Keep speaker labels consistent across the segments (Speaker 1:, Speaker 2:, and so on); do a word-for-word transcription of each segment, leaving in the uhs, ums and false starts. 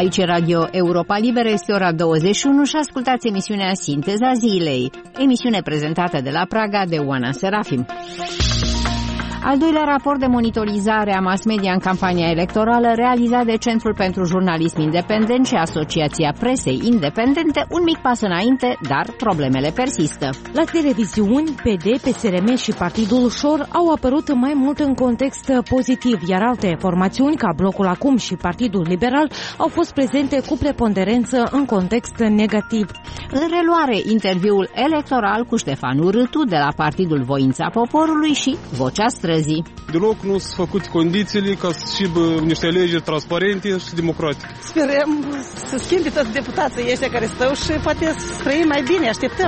Speaker 1: Aici Radio Europa Liberă, este ora douăzeci și unu și ascultați emisiunea Sinteza Zilei, emisiune prezentată de la Praga de Oana Serafim. Al doilea raport de monitorizare a mass media în campania electorală, realizat de Centrul pentru Jurnalism Independent și Asociația Presei Independente, un mic pas înainte, dar problemele persistă.
Speaker 2: La televiziuni, P D, P S R M și Partidul Șor au apărut mai mult în context pozitiv, iar alte formațiuni, ca Blocul Acum și Partidul Liberal, au fost prezente cu preponderență în context negativ.
Speaker 1: În reluare, interviul electoral cu Ștefan Râtu de la Partidul Voința Poporului și Vocea Străzii.
Speaker 3: Deloc nu s-au făcut condițiile ca să și bă, niște alegeri transparente și democratice.
Speaker 4: Sperăm să schimbe toți deputații ăștia care stau și poate să trăim mai bine, așteptăm.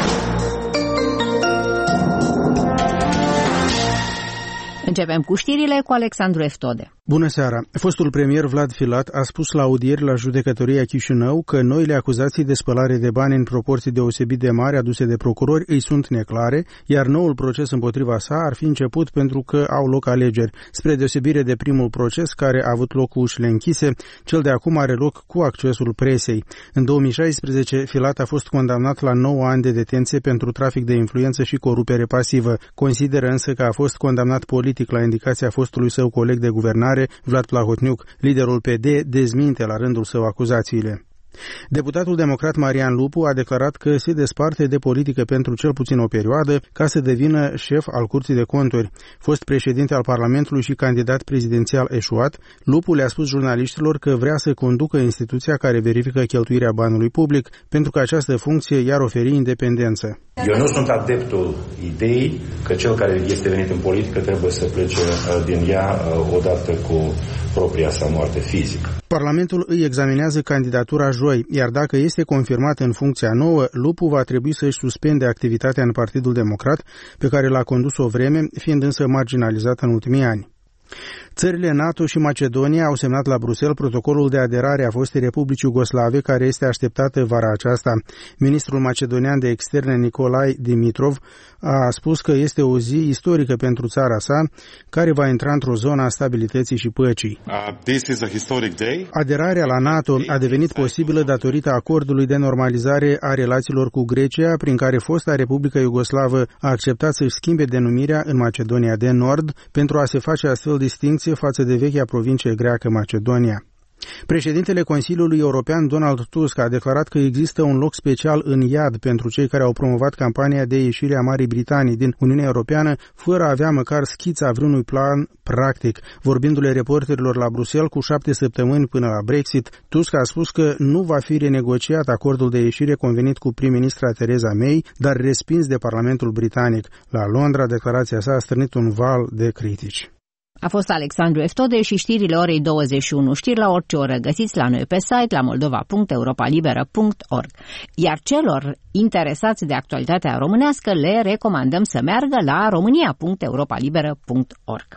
Speaker 1: Începem cu știrile cu Alexandru Eftode.
Speaker 5: Bună seara! Fostul premier Vlad Filat a spus la audieri la judecătoria Chișinău că noile acuzații de spălare de bani în proporții deosebit de mari aduse de procurori îi sunt neclare, iar noul proces împotriva sa ar fi început pentru că au loc alegeri. Spre deosebire de primul proces, care a avut loc cu ușile închise, cel de acum are loc cu accesul presei. În două mii șaisprezece, Filat a fost condamnat la nouă ani de detenție pentru trafic de influență și corupere pasivă. Consideră însă că a fost condamnat politic la indicația fostului său coleg de guvernare, Vlad Plahotniuc. Liderul P D dezminte la rândul său acuzațiile. Deputatul democrat Marian Lupu a declarat că se desparte de politică pentru cel puțin o perioadă ca să devină șef al Curții de Conturi. Fost președinte al Parlamentului și candidat prezidențial eșuat, Lupu le-a spus jurnaliștilor că vrea să conducă instituția care verifică cheltuirea banului public, pentru că această funcție i-ar oferi independență.
Speaker 6: Eu nu sunt adeptul ideii că cel care este venit în politică trebuie să plece din ea odată cu propria sa moarte fizică.
Speaker 5: Parlamentul îi examinează candidatura joi, iar dacă este confirmat în funcția nouă, Lupu va trebui să-și suspende activitatea în Partidul Democrat, pe care l-a condus o vreme, fiind însă marginalizat în ultimii ani. Țările NATO și Macedonia au semnat la Bruxelles protocolul de aderare a fostei Republici Iugoslave, care este așteptată vara aceasta. Ministrul macedonian de externe Nicolae Dimitrov a spus că este o zi istorică pentru țara sa, care va intra într-o zonă a stabilității și păcii.
Speaker 7: Uh, this is a historic day.
Speaker 5: Aderarea la NATO a devenit posibilă datorită acordului de normalizare a relațiilor cu Grecia, prin care fosta Republică Iugoslavă a acceptat să-și schimbe denumirea în Macedonia de Nord pentru a se face astfel distinție față de vechea provincie greacă Macedonia. Președintele Consiliului European Donald Tusk a declarat că există un loc special în iad pentru cei care au promovat campania de ieșire a Marii Britanii din Uniunea Europeană fără a avea măcar schița vreunui plan practic. Vorbindu-le reporterilor la Bruxelles cu șapte săptămâni până la Brexit, Tusk a spus că nu va fi renegociat acordul de ieșire convenit cu prim-ministra Theresa May, dar respins de Parlamentul Britanic. La Londra, declarația sa a strânit un val de critici.
Speaker 1: A fost Alexandru Eftode și știrile orei douăzeci și unu. Știri la orice oră găsiți la noi pe site la moldova punct europa liberă punct org. Iar celor interesați de actualitatea românească le recomandăm să meargă la românia punct europa liberă punct org.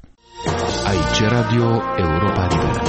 Speaker 8: Aici Radio Europa Liberă.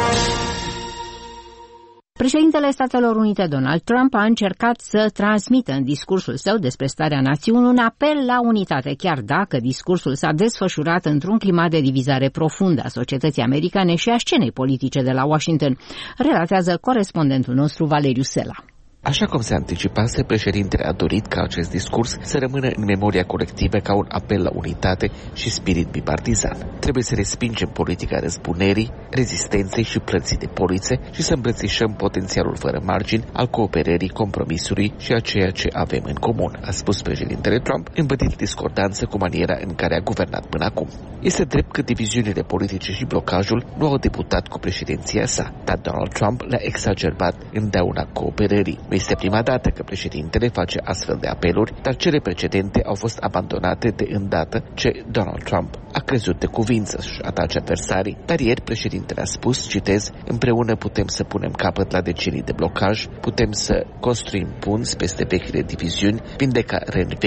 Speaker 1: Președintele Statelor Unite Donald Trump a încercat să transmită în discursul său despre starea națiunii un apel la unitate, chiar dacă discursul s-a desfășurat într-un climat de divizare profundă a societății americane și a scenei politice de la Washington, relatează corespondentul nostru Valeriu Sela.
Speaker 8: Așa cum se anticipase, președintele a dorit ca acest discurs să rămână în memoria colectivă ca un apel la unitate și spirit bipartizan. Trebuie să respingem politica răzbunerii, rezistenței și plății de polițe și să îmbrățișăm potențialul fără margini al cooperării, compromisului și a ceea ce avem în comun, a spus președintele Trump, îmbădind discordanță cu maniera în care a guvernat până acum. Este drept că diviziunile politice și blocajul nu au debutat cu președinția sa, dar Donald Trump le-a exagerat în dauna cooperării. Nu este prima dată că președintele face astfel de apeluri, dar cele precedente au fost abandonate de îndată ce Donald Trump a crezut de cuvință să-și atace adversarii. Dar ieri președintele a spus, citez, împreună putem să punem capăt la decenii de blocaj, putem să construim punți peste vechile diviziuni, vindeca răni vechi,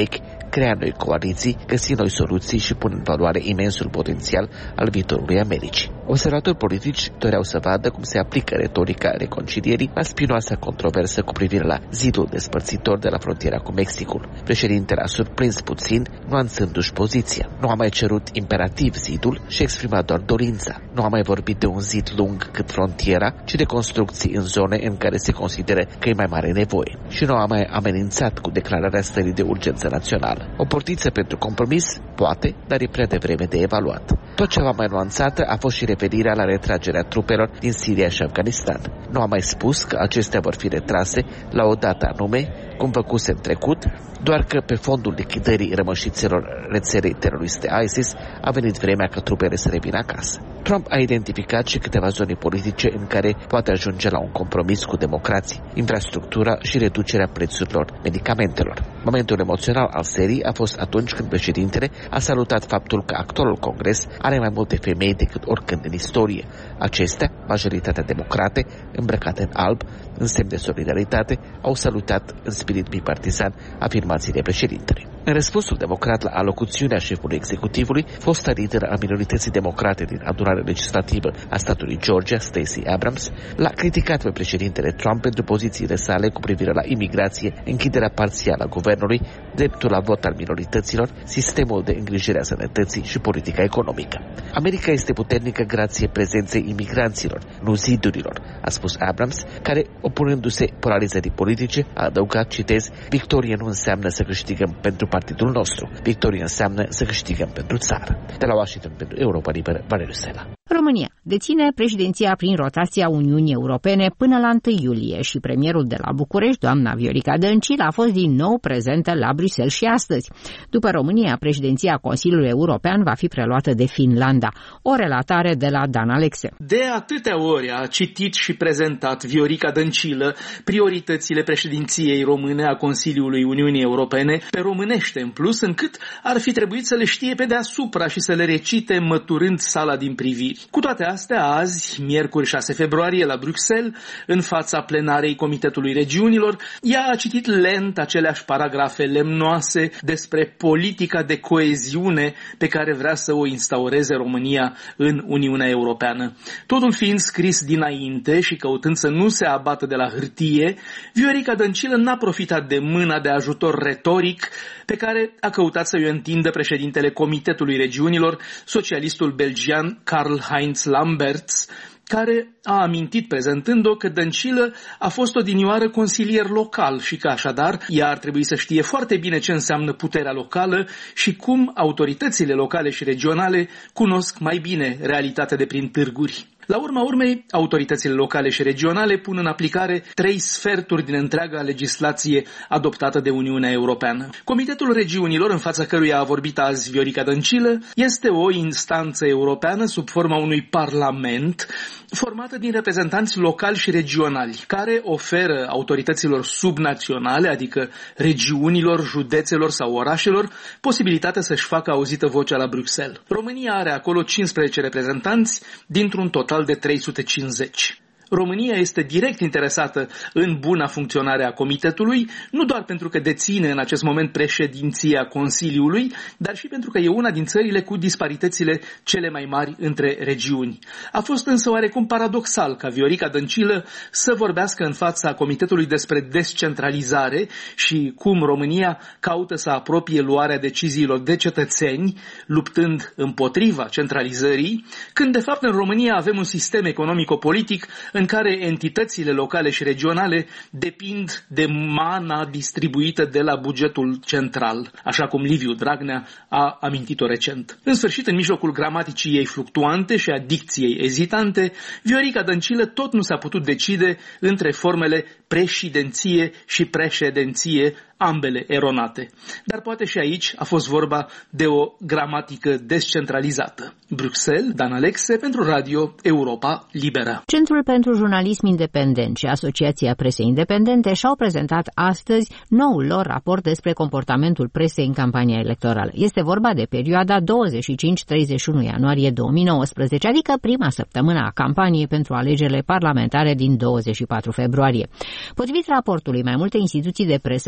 Speaker 8: crea noi coaliții, găsi noi soluții și pun în valoare imensul potențial al viitorului Americii. Observatori politici doreau să vadă cum se aplică retorica reconcilierii la spinoasa controversă cu privire la zidul despărțitor de la frontiera cu Mexicul. Președintele a surprins puțin, nuanțându-și poziția. Nu a mai cerut imperativ zidul și exprima doar dorința. Nu a mai vorbit de un zid lung cât frontiera, ci de construcții în zone în care se consideră că e mai mare nevoie. Și nu a mai amenințat cu declararea stării de urgență națională. O portiță pentru compromis? Poate, dar e prea devreme de evaluat. Tot ceva mai nuanțată a fost și referirea la retragerea trupelor din Siria și Afganistan. Nu a mai spus că acestea vor fi retrase la o dată anume, cum făcuse în trecut, doar că pe fondul lichidării rămășițelor rețelei teroriste ISIS a venit vremea ca trupele să revină acasă. Trump a identificat și câteva zone politice în care poate ajunge la un compromis cu democrații, infrastructura și reducerea prețurilor medicamentelor. Momentul emoțional al serii a fost atunci când președintele a salutat faptul că actualul Congres are mai multe femei decât oricând în istorie. Acestea, majoritatea democrate, îmbrăcate în alb, în semn de solidaritate, au salutat în spirit bipartizan afirmațiile președintelui. În răspunsul democrat la alocuțiunea șefului executivului, fosta lideră a minorității democrate din adunarea legislativă a statului Georgia, Stacey Abrams, l-a criticat pe președintele Trump pentru pozițiile sale cu privire la imigrație, închiderea parțială a guvernului, dreptul la vot al minorităților, sistemul de îngrijire a sănătății și politica economică. America este puternică grație prezenței imigranților, nu zidurilor, a spus Abrams, care, opunându-se polarizării politice, a adăugat, citez, victorie nu înseamnă să câștigăm pentru partidul nostru. Victorie înseamnă să câștigăm pentru țară. De la Washington pentru Europa Liberă, Valeriu Sela.
Speaker 1: România deține președinția prin rotația Uniunii Europene până la întâi iulie și premierul de la București, doamna Viorica Dăncilă, a fost din nou prezentă la Bruxelles și astăzi. După România, președinția Consiliului European va fi preluată de Finlanda. O relatare de la Dan Alexe.
Speaker 9: De atâtea ori a citit și prezentat Viorica Dăncilă prioritățile președinției române a Consiliului Uniunii Europene pe românește în plus, încât ar fi trebuit să le știe pe deasupra și să le recite măturând sala din priviri. Cu toate astea, azi, miercuri șase februarie, la Bruxelles, în fața plenarei Comitetului Regiunilor, ea a citit lent aceleași paragrafe lemnoase despre politica de coeziune pe care vrea să o instaureze România în Uniunea Europeană. Totul fiind scris dinainte și căutând să nu se abată de la hârtie, Viorica Dăncilă n-a profitat de mâna de ajutor retoric pe care a căutat să-i întindă președintele Comitetului Regiunilor, socialistul belgian Karl-Heinz Lamberts, care a amintit prezentând-o că Dăncilă a fost odinioară consilier local și că așadar ea ar trebui să știe foarte bine ce înseamnă puterea locală și cum autoritățile locale și regionale cunosc mai bine realitatea de prin târguri. La urma urmei, autoritățile locale și regionale pun în aplicare trei sferturi din întreaga legislație adoptată de Uniunea Europeană. Comitetul Regiunilor, în fața căruia a vorbit azi Viorica Dăncilă, este o instanță europeană sub forma unui parlament formată din reprezentanți locali și regionali, care oferă autorităților subnaționale, adică regiunilor, județelor sau orașelor, posibilitatea să-și facă auzită vocea la Bruxelles. România are acolo cincisprezece reprezentanți dintr-un total de trei sute cincizeci. România este direct interesată în buna funcționare a comitetului, nu doar pentru că deține în acest moment președinția Consiliului, dar și pentru că e una din țările cu disparitățile cele mai mari între regiuni. A fost însă oarecum paradoxal ca Viorica Dăncilă să vorbească în fața comitetului despre descentralizare și cum România caută să apropie luarea deciziilor de cetățeni, luptând împotriva centralizării, când de fapt în România avem un sistem economico-politic în care entitățile locale și regionale depind de mana distribuită de la bugetul central, așa cum Liviu Dragnea a amintit-o recent. În sfârșit, în mijlocul gramaticii ei fluctuante și a dicției ezitante, Viorica Dăncilă tot nu s-a putut decide între formele președinție și președinție, ambele eronate. Dar poate și aici a fost vorba de o gramatică descentralizată. Bruxelles, Dan Alexe, pentru Radio Europa Liberă.
Speaker 1: Centrul pentru Jurnalism Independent și Asociația Presei Independente și-au prezentat astăzi noul lor raport despre comportamentul presei în campania electorală. Este vorba de perioada douăzeci și cinci treizeci și unu ianuarie două mii nouăsprezece, adică prima săptămână a campaniei pentru alegerile parlamentare din douăzeci și patru februarie. Potrivit raportului, mai multe instituții de presă din Republica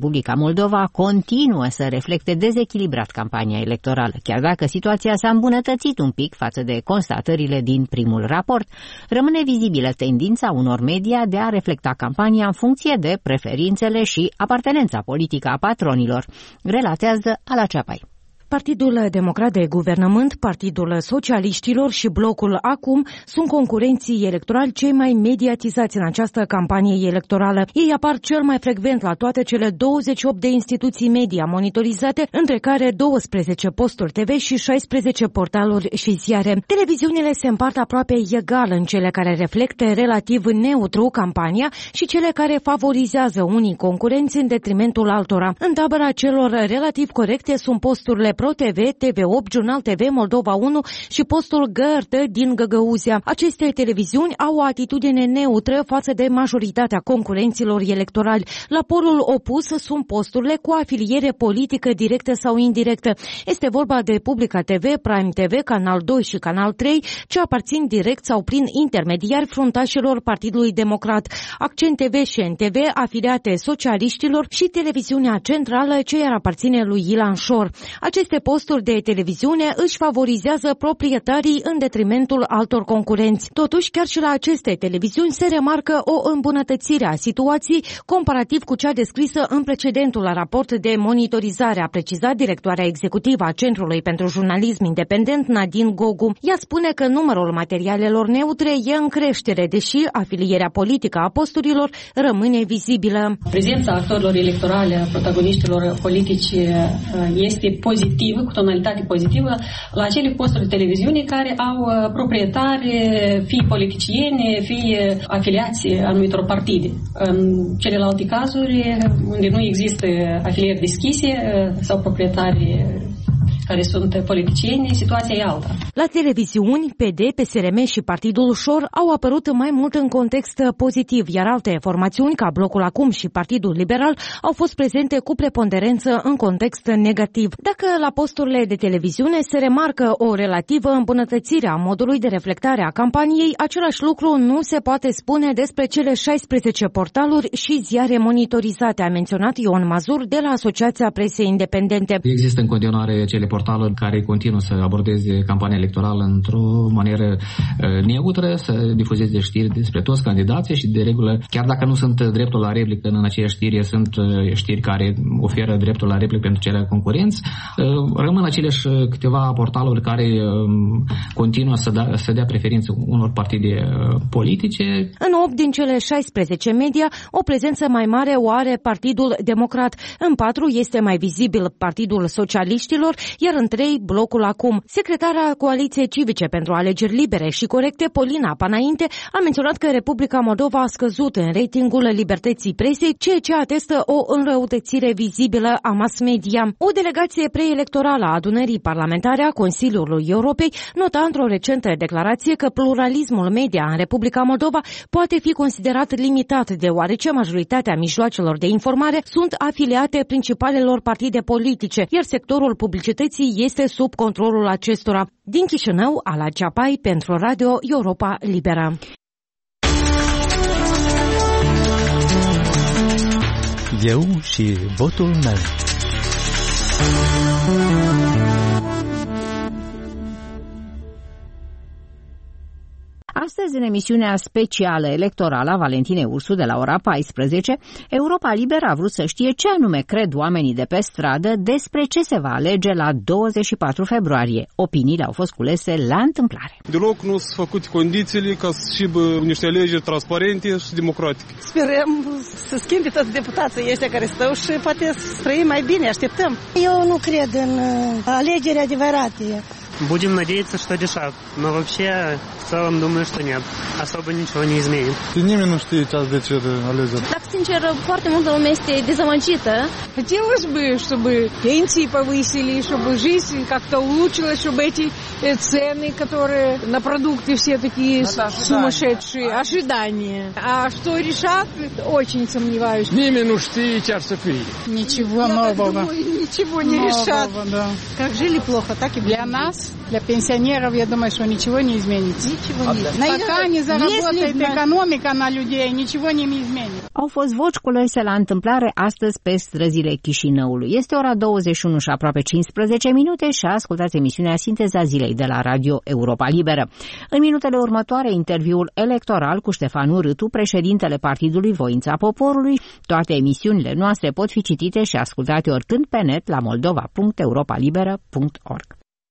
Speaker 1: Republica Moldova continuă să reflecte dezechilibrat campania electorală, chiar dacă situația s-a îmbunătățit un pic față de constatările din primul raport. Rămâne vizibilă tendința unor media de a reflecta campania în funcție de preferințele și apartenența politică a patronilor, relatează Ala Ceapai.
Speaker 2: Partidul Democrat de Guvernământ, Partidul Socialiștilor și Blocul Acum sunt concurenții electorali cei mai mediatizați în această campanie electorală. Ei apar cel mai frecvent la toate cele douăzeci și opt de instituții media monitorizate, între care douăsprezece posturi T V și șaisprezece portaluri și ziare. Televiziunile se împart aproape egal în cele care reflectă relativ neutru campania și cele care favorizează unii concurenți în detrimentul altora. În tabăra celor relativ corecte sunt posturile Pro T V, T V opt, Jurnal T V, Moldova unu și postul G R T din Găgăuzia. Aceste televiziuni au o atitudine neutră față de majoritatea concurenților electorali. La polul opus sunt posturile cu afiliere politică directă sau indirectă. Este vorba de Publica T V, Prime T V, Canal doi și Canal trei, ce aparțin direct sau prin intermediari fruntașilor Partidului Democrat. Accent T V și N T V, afiliate socialiștilor, și televiziunea centrală, ce iar aparține lui Ilan Șor. Aceste posturi de televiziune își favorizează proprietarii în detrimentul altor concurenți. Totuși, chiar și la aceste televiziuni se remarcă o îmbunătățire a situației comparativ cu cea descrisă în precedentul raport de monitorizare, a precizat directoarea executivă a Centrului pentru Jurnalism Independent, Nadine Gogu. Ea spune că numărul materialelor neutre e în creștere, deși afilierea politică a posturilor rămâne vizibilă.
Speaker 10: Prezența actorilor electorale, a protagoniștilor politici este pozitivă, cu tonalitate pozitivă, la acele posturi de televiziune care au proprietari, fie politicieni, fie afiliați anumitor partide. În celelalte cazuri, unde nu există afilieri deschise sau proprietari care sunt politicieni, situația e alta.
Speaker 2: La televiziuni, P D, P S R M și Partidul Șor au apărut mai mult în context pozitiv, iar alte formațiuni, ca Blocul Acum și Partidul Liberal, au fost prezente cu preponderență în context negativ. Dacă la posturile de televiziune se remarcă o relativă îmbunătățire a modului de reflectare a campaniei, același lucru nu se poate spune despre cele șaisprezece portaluri și ziare monitorizate, a menționat Ion Mazur de la Asociația Presei Independente.
Speaker 11: Există în continuare cele portaluri care continuă să abordeze campania electorală într-o manieră uh, neutră, să difuzeze știri despre toți candidații și, de regulă, chiar dacă nu sunt dreptul la replică în aceeași știri, sunt uh, știri care oferă dreptul la replică pentru cele concurenți. Uh, rămân aceleși câteva portaluri care uh, continuă să, da, să dea preferință unor partide uh, politice.
Speaker 2: În opt din cele șaisprezece media, o prezență mai mare o are Partidul Democrat. În patru este mai vizibil Partidul Socialiștilor, iar în trei, Blocul Acum. Secretara Coaliției Civice pentru Alegeri Libere și Corecte, Polina Panainte, a menționat că Republica Moldova a scăzut în ratingul libertății presei, ceea ce atestă o înrăutățire vizibilă a mass media. O delegație preelectorală a adunării parlamentare a Consiliului Europei nota într-o recentă declarație că pluralismul media în Republica Moldova poate fi considerat limitat, deoarece majoritatea mijloacelor de informare sunt afiliate principalelor partide politice, iar sectorul publicității este sub controlul acestora. Din Chișinău, Ala Ceapai pentru Radio Europa Liberă.
Speaker 12: Eu și votul meu.
Speaker 1: Astăzi, în emisiunea specială electorală a Valentinei Ursu de la ora paisprezece, Europa Liberă a vrut să știe ce anume cred oamenii de pe stradă despre ce se va alege la douăzeci și patru februarie. Opiniile au fost culese la întâmplare.
Speaker 3: Deloc nu sunt făcute condițiile ca să aibă niște alegeri transparente și democratice.
Speaker 4: Sperăm să schimbe toți deputații ăștia care stau și poate să trăim mai bine, așteptăm.
Speaker 13: Eu nu cred în alegeri adevărate.
Speaker 14: Будем надеяться, что решат. Но вообще, в целом, думаю, что нет. Особо ничего не изменит.
Speaker 15: И nimeni nu știe ce de ce alegeri.
Speaker 16: Dacă, sincer, foarte multă lume este dezamăgită.
Speaker 17: Хотелось бы, чтобы пенсии повысили, чтобы жизнь как-то улучшилась, чтобы эти цены, которые на продукты все такие сумасшедшие, ожидания. А что решат, очень сомневаюсь.
Speaker 18: Nimeni nu știe ce ar să fie.
Speaker 17: Ничего нового.
Speaker 13: Ничего не решат. Как жили плохо, так и
Speaker 17: для нас
Speaker 13: Для пенсионеров, я думаю, что ничего не изменится.
Speaker 1: Ничего не
Speaker 13: изменится. Пока не заработает экономика на людей, ничего не изменится.
Speaker 1: Au fost voci culese la întâmplare astăzi pe străzile Chișinăului. Este ora douăzeci și unu și aproape cincisprezece minute și ascultați emisiunea Sinteza Zilei de la Radio Europa Liberă. În minutele următoare, interviul electoral cu Ștefan Urâtu, președintele Partidului Voința Poporului. Toate emisiunile noastre pot fi citite și ascultate oricând pe net la moldova punct europa liberă punct org.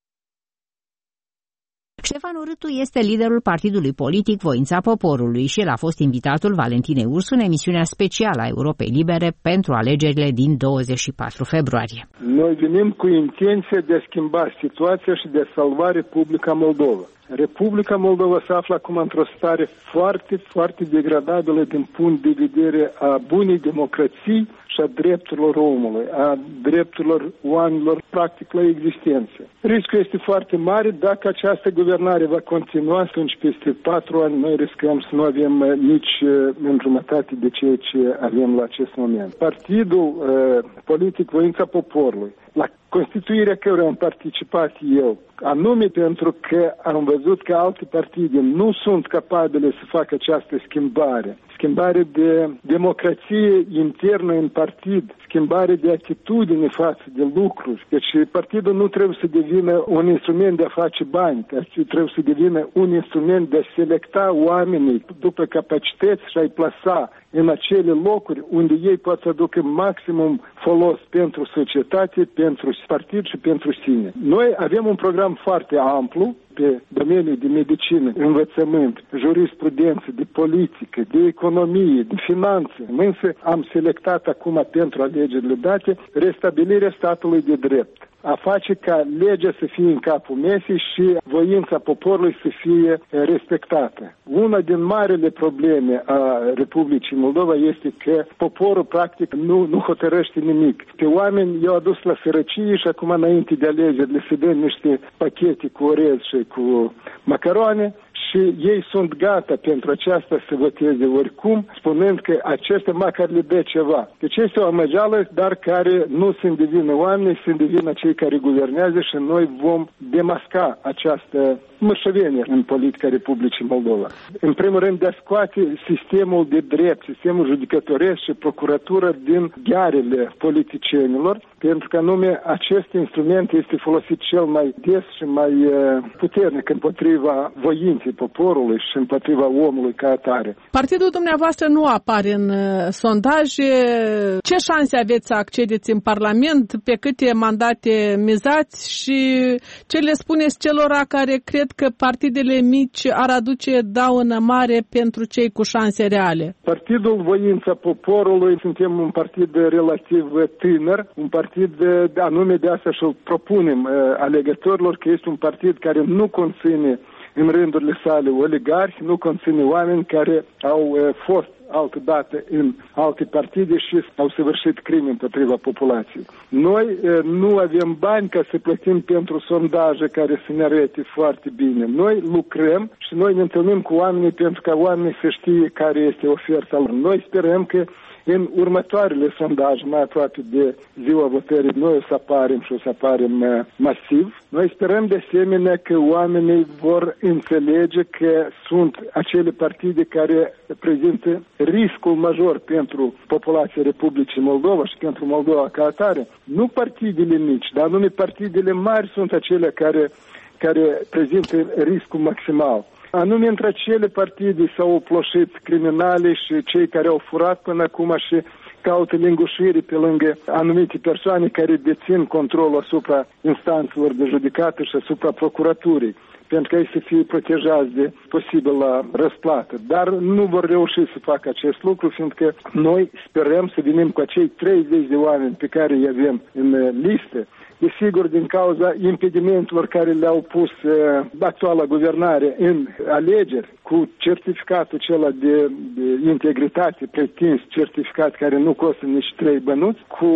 Speaker 1: Ștefan Urâtu este liderul partidului politic Voința Poporului și el a fost invitatul Valentinei Ursu în emisiunea specială a Europei Libere pentru alegerile din douăzeci și patru februarie.
Speaker 19: Noi venim cu intenția de a schimba situația și de a salva Republica Moldova. Republica Moldova se află acum într-o stare foarte, foarte degradabilă din punct de vedere a bunei democrații și a drepturilor omului, a drepturilor oamenilor practic la existență. Riscul este foarte mare. Dacă această guvernare va continua, atunci peste patru ani noi riscăm să nu avem nici în jumătate de ceea ce avem la acest moment. Partidul uh, politic Voința Poporului, la constituirea căruia am participat eu, anume pentru că am văzut că alte partide nu sunt capabile să facă această schimbare. Schimbare de democrație internă în partid, schimbare de atitudine față de lucruri. Deci partidul nu trebuie să devină un instrument de a face bani, trebuie să devină un instrument de a selecta oamenii după capacități și a-i plasa în acele locuri unde ei pot să aducă maximum folos pentru societate, pentru partid și pentru sine. Noi avem un program foarte amplu pe domeniul de medicină, învățământ, jurisprudență, de politică, de economie, de finanțe. Însă am selectat acum pentru alegerile date restabilirea statului de drept. A face ca legea să fie în capul mesei și voința poporului să fie respectată. Una din marile probleme a Republicii Moldova este că poporul practic nu, nu hotărăște nimic. Pe oameni i-au adus la sărăcie și acum înainte de alegeri le se dă niște pachete cu orez și cu macaroane și ei sunt gata pentru aceasta să voteze oricum, spunând că acesta măcar le dă ceva. Deci este o amăgeală, dar care nu sunt de vină oamenii, sunt de vină cei care guvernează și noi vom demasca această mărșăvenie în politica Republicii Moldova. În primul rând de a scoate sistemul de drept, sistemul judecătoresc și procuratură din ghearele politicienilor, pentru că anume acest instrument este folosit cel mai des și mai puternic împotriva voinței poporului și împotriva omului ca atare.
Speaker 17: Partidul dumneavoastră nu apare în sondaje. Ce șanse aveți să accedeți în Parlament? Pe câte mandate mizați? Și ce le spuneți celora care cred că partidele mici ar aduce daună mare pentru cei cu șanse reale?
Speaker 19: Partidul Voința Poporului, suntem un partid relativ tânăr, un partid anume de asta și-l propunem alegătorilor, că este un partid care nu conține în rândurile sale oligarhi, nu conține oameni care au fost altădată în alte partide și au săvârșit crime împotriva populației. Noi nu avem bani ca să plătim pentru sondaje care să ne arate foarte bine. Noi lucrăm și noi ne întâlnim cu oamenii pentru ca oamenii să știe care este oferta lor. Noi sperăm că în următoarele sondaje, mai aproape de ziua votării, noi o să aparem și o să aparem masiv. Noi sperăm de asemenea că oamenii vor înțelege că sunt acele partide care prezintă riscul major pentru populația Republicii Moldova și pentru Moldova ca atare. Nu partidele mici, dar anume partidele mari sunt acele care, care prezintă riscul maximal. Anume, între acele partide s-au oploșit criminale și cei care au furat până acum și caută lingușiri pe lângă anumite persoane care dețin controlul asupra instanțelor de judecată și asupra procuraturii, pentru că ei să fie protejați de posibilă răsplată. Dar nu vor reuși să facă acest lucru, fiindcă noi sperăm să venim cu acei treizeci de oameni pe care îi avem în listă. Desigur, din cauza impedimentelor care le-au pus uh, actuala guvernare în alegeri, cu certificatul acela de, de integritate pretins, certificat care nu costă nici trei bănuți, cu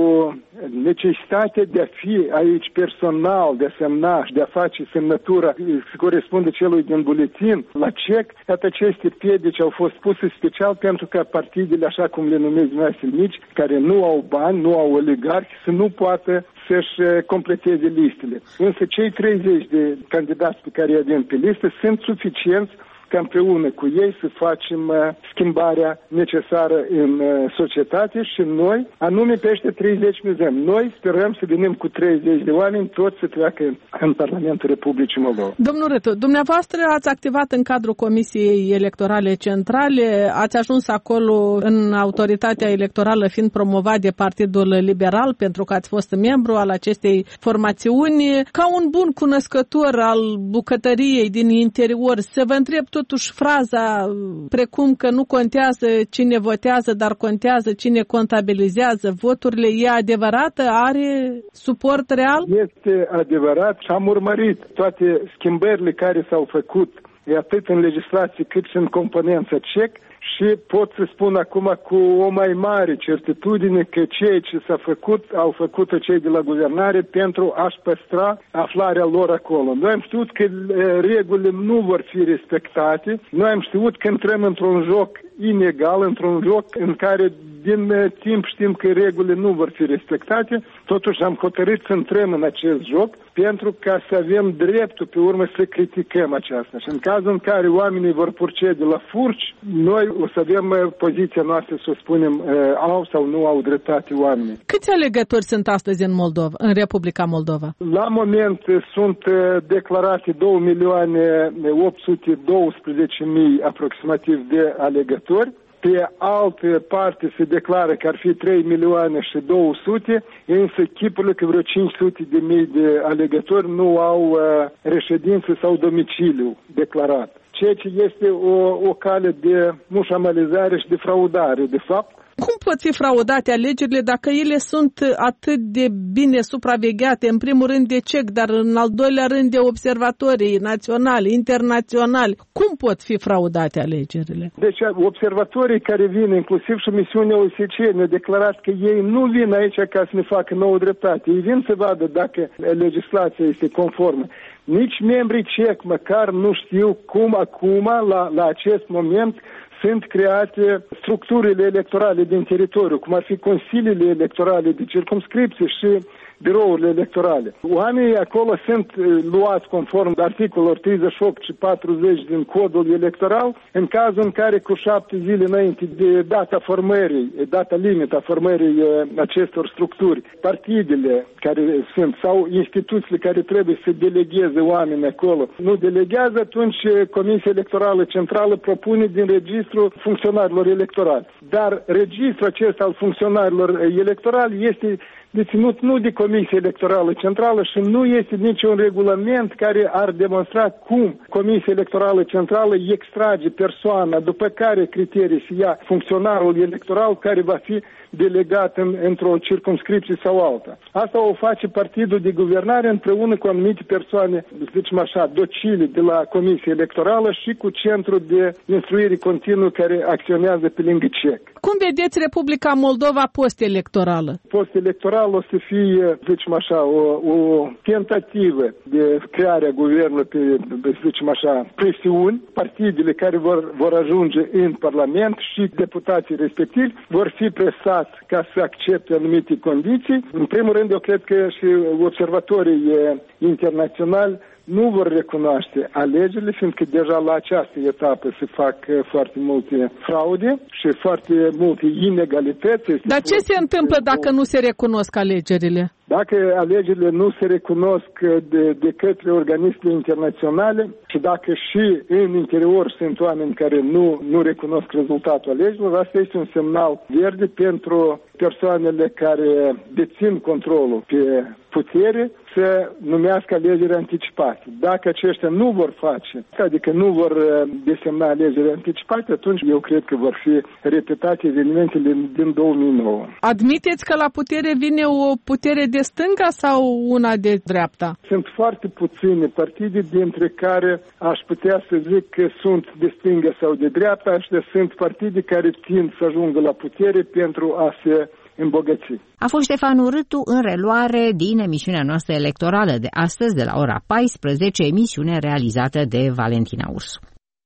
Speaker 19: necesitatea de a fi aici personal, de a semna și de a face semnătura să corespunde celui din buletin la cec. Toate aceste piedici au fost puse special pentru ca partidele, așa cum le numesc dumneavoastră mici, care nu au bani, nu au oligarhi, să nu poată să-și completeze listele. Însă cei treizeci de candidați pe care îi avem pe listă sunt suficienți ca împreună cu ei să facem uh, schimbarea necesară în uh, societate și noi, anume peste treizeci mizăm. Noi sperăm să venim cu treizeci de oameni, toți să treacă în, în Parlamentul Republicii Moldova.
Speaker 20: Domnul Râtu, dumneavoastră ați activat în cadrul Comisiei Electorale Centrale, ați ajuns acolo în autoritatea electorală fiind promovat de Partidul Liberal, pentru că ați fost membru al acestei formațiuni. Ca un bun cunoscător al bucătăriei din interior, să vă întreb totuși fraza precum că nu contează cine votează, dar contează cine contabilizează voturile, e adevărată? Are suport real?
Speaker 19: Este adevărat și am urmărit toate schimbările care s-au făcut, atât în legislație cât și în componența C E C, și pot să spun acum cu o mai mare certitudine că ceea ce s-a făcut, au făcut cei de la guvernare pentru a-și păstra aflarea lor acolo. Noi am știut că regulile nu vor fi respectate, noi am știut că intrăm într-un joc inegal, într-un joc în care din timp știm că regulile nu vor fi respectate, totuși am hotărât să intrăm în acest joc pentru ca să avem dreptul pe urmă să criticăm aceasta. Și în cazul în care oamenii vor procede la furci, noi o să avem poziția noastră să spunem au sau nu au dreptate oamenii.
Speaker 20: Câți alegători sunt astăzi în Moldova, în Republica Moldova?
Speaker 19: La moment sunt declarate două milioane opt sute douăsprezece mii aproximativ de alegători. Pe altă parte se declară că ar fi trei milioane și două sute, însă chipurile că vreo cinci sute de mii de alegători nu au uh, reședință sau domiciliu declarat. Ceea ce este o, o cale de mușamalizare și de fraudare, de fapt.
Speaker 20: Cum pot fi fraudate alegerile dacă ele sunt atât de bine supravegheate, în primul rând de C E C, dar în al doilea rând de observatorii naționali, internaționali? Cum pot fi fraudate alegerile?
Speaker 19: Deci observatorii care vin, inclusiv și misiunea O S C E, ne-a declarat că ei nu vin aici ca să ne facă nouă dreptate. Ei vin să vadă dacă legislația este conformă. Nici membrii C E C măcar nu știu cum acum, la, la acest moment, sunt create structurile electorale din teritoriu, cum ar fi consiliile electorale de circumscripție și birourile electorale. Oamenii acolo sunt luați conform articolelor treizeci și opt și patruzeci din codul electoral, în cazul în care cu șapte zile înainte de data formării, data limită a formării acestor structuri, partidele care sunt sau instituțiile care trebuie să delegheze oameni acolo nu deleghează, atunci Comisia Electorală Centrală propune din registru funcționarilor electorali. Dar registrul acesta al funcționarilor electorali este deținut nu de Comisia Electorală Centrală și nu este niciun regulament care ar demonstra cum Comisia Electorală Centrală extrage persoana, după care criterii se ia funcționarul electoral care va fi delegat în, într-o circumscripție sau alta. Asta o face partidul de guvernare împreună cu anumite persoane, zicem așa, docile de la Comisia Electorală și cu Centrul de Instruire Continuă care acționează pe lângă C E C.
Speaker 20: Cum vedeți Republica Moldova post-electorală?
Speaker 19: Post-electoral o să fie, zicem așa, o, o tentativă de crearea guvernului pe, zicem așa, presiuni. Partidele care vor, vor ajunge în Parlament și deputații respectivi vor fi presați ca să accepte anumite condiții. În primul rând, eu cred că și observatorii internaționali nu vor recunoaște alegerile, fiindcă deja la această etapă se fac foarte multe fraude și foarte multe inegalități.
Speaker 20: Dar ce se întâmplă dacă nu se recunosc alegerile?
Speaker 19: Dacă alegerile nu se recunosc de, de către organismele internaționale și dacă și în interior sunt oameni care nu, nu recunosc rezultatul alegerilor, asta este un semnal verde pentru persoanele care dețin controlul pe putere să numească alegeri anticipate. Dacă aceștia nu vor face, adică nu vor desemna alegeri anticipate, atunci eu cred că vor fi repetate evenimentele din două mii nouă.
Speaker 20: Admiteți că la putere vine o putere de stânga sau una de dreapta?
Speaker 19: Sunt foarte puține partide, dintre care aș putea să zic că sunt de stânga sau de dreapta, și sunt partide care tind să ajungă la putere pentru a se îmbogăți.
Speaker 1: A fost Ștefan Urâtu în reluare din emisiunea noastră electorală de astăzi, de la ora paisprezece, emisiune realizată de Valentina Ursu.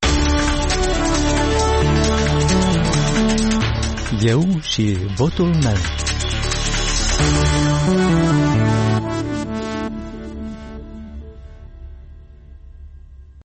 Speaker 12: Eu și votul meu.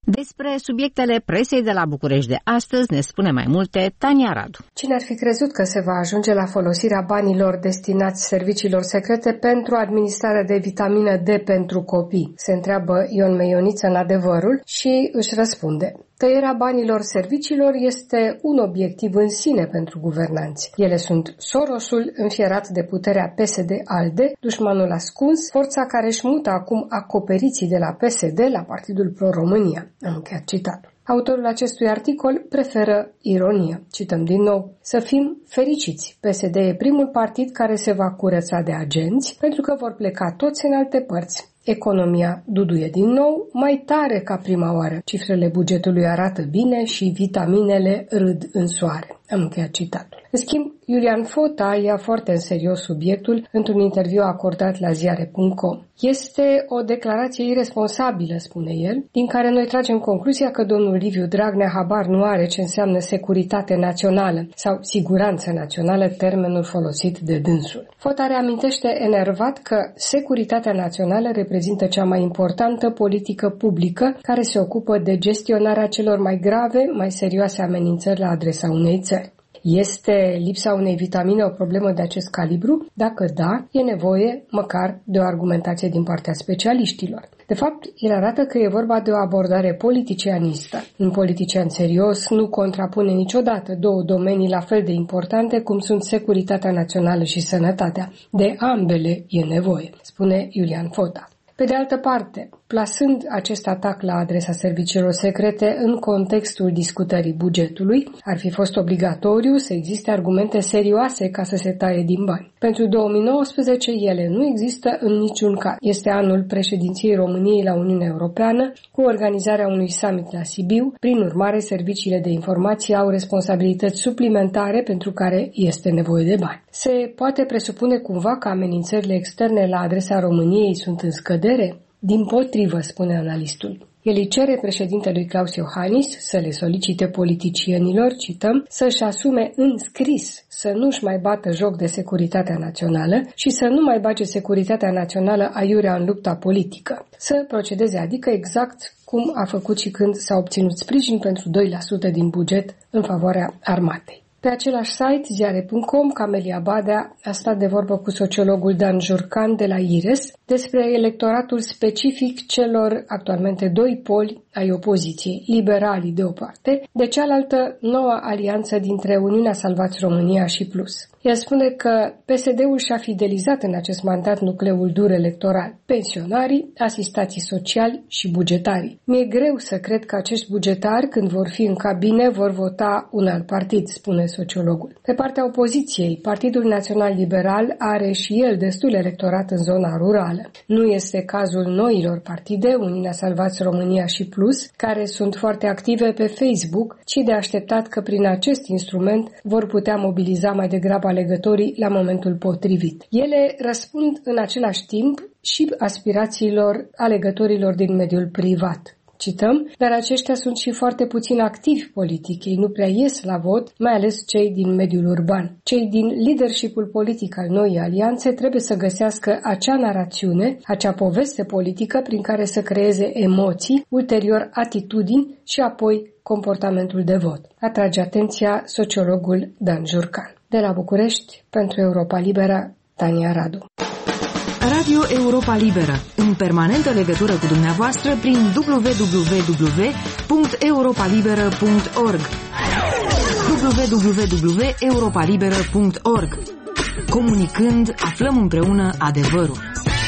Speaker 1: Despre subiectele presei de la București de astăzi ne spune mai multe Tania Radu.
Speaker 21: Cine ar fi crezut că se va ajunge la folosirea banilor destinați serviciilor secrete pentru administrarea de vitamină D pentru copii? Se întreabă Ion Meioniță în Adevărul și își răspunde. Tăierea banilor serviciilor este un obiectiv în sine pentru guvernanți. Ele sunt Sorosul înfierat de puterea P S D-ALDE, dușmanul ascuns, forța care își mută acum acoperiții de la P S D la Partidul Pro-România. Am încheiat citatul. Autorul acestui articol preferă ironia. Cităm din nou. Să fim fericiți. P S D e primul partid care se va curăța de agenți pentru că vor pleca toți în alte părți. Economia duduie din nou, mai tare ca prima oară. Cifrele bugetului arată bine și vitaminele râd în soare. Am încheiat citatul. În schimb, Iulian Fota ia foarte în serios subiectul într-un interviu acordat la ziare punct com. Este o declarație irresponsabilă, spune el, din care noi tragem concluzia că domnul Liviu Dragnea habar nu are ce înseamnă securitate națională sau siguranță națională, termenul folosit de dânsul. Fota reamintește enervat că securitatea națională reprezintă cea mai importantă politică publică care se ocupă de gestionarea celor mai grave, mai serioase amenințări la adresa unei țări. Este lipsa unei vitamine o problemă de acest calibru? Dacă da, e nevoie măcar de o argumentație din partea specialiștilor. De fapt, el arată că e vorba de o abordare politicianistă. Un politician serios nu contrapune niciodată două domenii la fel de importante cum sunt securitatea națională și sănătatea. De ambele e nevoie, spune Iulian Fota. Pe de altă parte, plasând acest atac la adresa serviciilor secrete în contextul discutării bugetului, ar fi fost obligatoriu să existe argumente serioase ca să se taie din bani. Pentru două mii nouăsprezece ele nu există în niciun caz. Este anul președinției României la Uniunea Europeană cu organizarea unui summit la Sibiu. Prin urmare, serviciile de informație au responsabilități suplimentare pentru care este nevoie de bani. Se poate presupune cumva că amenințările externe la adresa României sunt în scădere? Dimpotrivă, spune analistul. El îi cere președintelui Klaus Iohannis să le solicite politicienilor, cităm, să-și asume în scris să nu-și mai bată joc de securitatea națională și să nu mai bage securitatea națională aiurea în lupta politică. Să procedeze, adică exact cum a făcut și când s-a obținut sprijin pentru doi la sută din buget în favoarea armatei. Pe același site, ziare punct com, Camelia Badea a stat de vorbă cu sociologul Dan Jurcan de la IRES despre electoratul specific celor actualmente doi poli ai opoziției, liberalii de o parte, de cealaltă noua alianță dintre Uniunea Salvați România și Plus. El spune că P S D-ul și-a fidelizat în acest mandat nucleul dur electoral, pensionarii, asistații sociali și bugetarii. Mi-e greu să cred că acești bugetari, când vor fi în cabine, vor vota un alt partid, spune sociologul. Pe partea opoziției, Partidul Național Liberal are și el destul electorat în zona rurală. Nu este cazul noilor partide, Uniunea Salvați România și Plus, care sunt foarte active pe Facebook, ci de așteptat că prin acest instrument vor putea mobiliza mai degrabă alegătorii la momentul potrivit. Ele răspund în același timp și aspirațiilor alegătorilor din mediul privat. Cităm, dar aceștia sunt și foarte puțin activi politic, ei nu prea ies la vot, mai ales cei din mediul urban. Cei din leadership-ul politic al noii alianțe trebuie să găsească acea narațiune, acea poveste politică prin care să creeze emoții, ulterior atitudini și apoi comportamentul de vot. Atrage atenția sociologul Dan Jurcan. De la București, pentru Europa Liberă, Tania Radu.
Speaker 2: Radio Europa Liberă, în permanentă legătură cu dumneavoastră prin w w w punct europa liberă punct org w w w punct europa liberă punct org. Comunicând, aflăm împreună adevărul.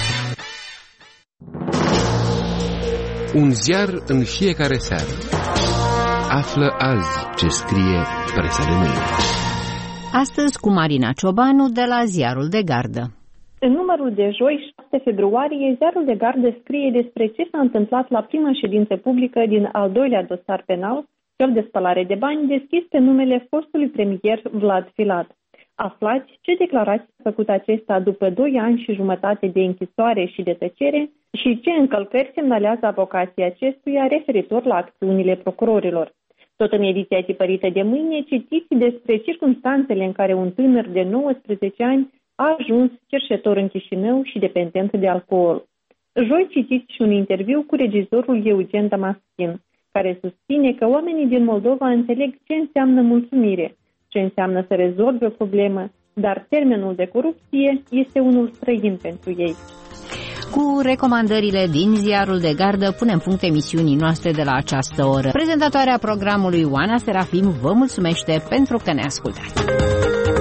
Speaker 22: Un ziar în fiecare seară. Află azi ce scrie presa de mâine.
Speaker 1: Astăzi cu Marina Ciobanu de la Ziarul de Gardă.
Speaker 23: În numărul de joi, șapte februarie, Ziarul de Gardă scrie despre ce s-a întâmplat la prima ședință publică din al doilea dosar penal, cel de spălare de bani, deschis pe numele fostului premier Vlad Filat. Aflați ce declarații a făcut acesta după doi ani și jumătate de închisoare și de tăcere și ce încălcări semnalează avocații acestuia referitor la acțiunile procurorilor. Tot în ediția tipărită de mâine, citiți despre circumstanțele în care un tânăr de nouăsprezece ani a ajuns cerșetor în Chișinău și dependent de alcool. Joi citiți și un interviu cu regizorul Eugen Damaschin. care susține că oamenii din Moldova înțeleg ce înseamnă mulțumire, ce înseamnă să rezolve o problemă, dar termenul de corupție este unul străin pentru ei.
Speaker 1: Cu recomandările din Ziarul de Gardă punem punct emisiunii noastre de la această oră. Prezentatoarea programului Oana Serafim vă mulțumește pentru că ne ascultați.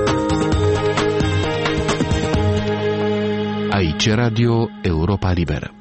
Speaker 22: Aici Radio Europa Liberă.